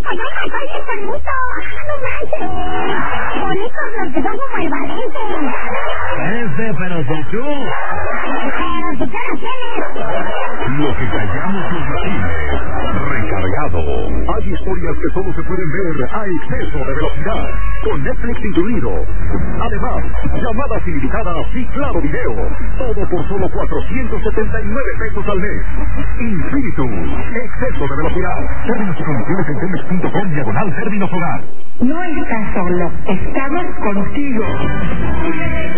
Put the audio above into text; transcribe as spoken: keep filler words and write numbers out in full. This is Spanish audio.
Ese, pero si tú... Lo que callamos los latines. Recargado. Hay historias que solo se pueden ver a exceso de velocidad, con Netflix incluido. Además, llamadas ilimitadas y claro video. Todo por solo cuatrocientos setenta y nueve pesos al mes. Infinitum. Exceso de velocidad. Términos y condiciones en telmex punto com diagonal términos hogar. No estás solo, estamos contigo.